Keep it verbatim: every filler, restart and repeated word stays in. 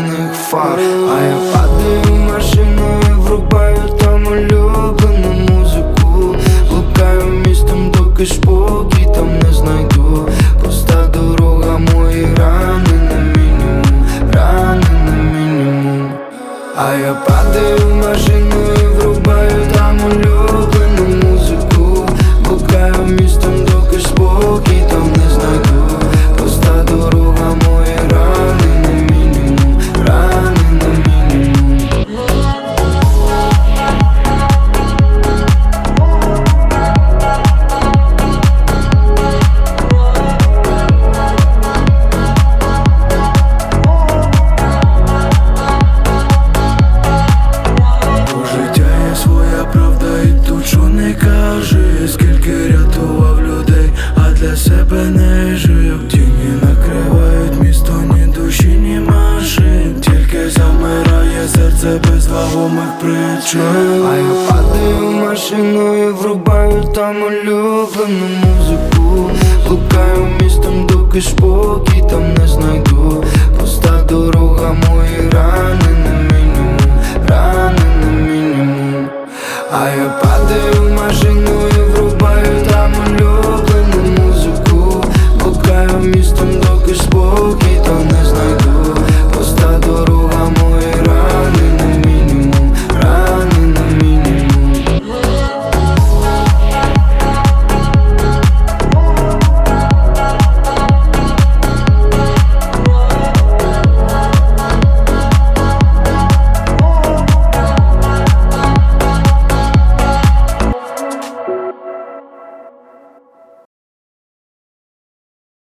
червоних фар. А я падаю в машину і врубаю там улюблену музику. Блукаю містом, доки спокій там не знайду. Пуста дорога, мої рани на мінімум, рани на мінімум. А я падаю в машину і врубаю там улюблену музику. Блукаю містом, доки спокій там не знайду. Пуста дорога, мої рани на мінімум, рани на мінімум. У життя є своя правда, і тут що не кажи. Скільки рятував людей, а для себе не жив. Тіні накривають місто, ні душі, ні машин. Тільки замирає серце без вагомих причин. А я падаю в машину і врубаю там улюблену музику. Блукаю містом, доки спокій там не знайду. Пуста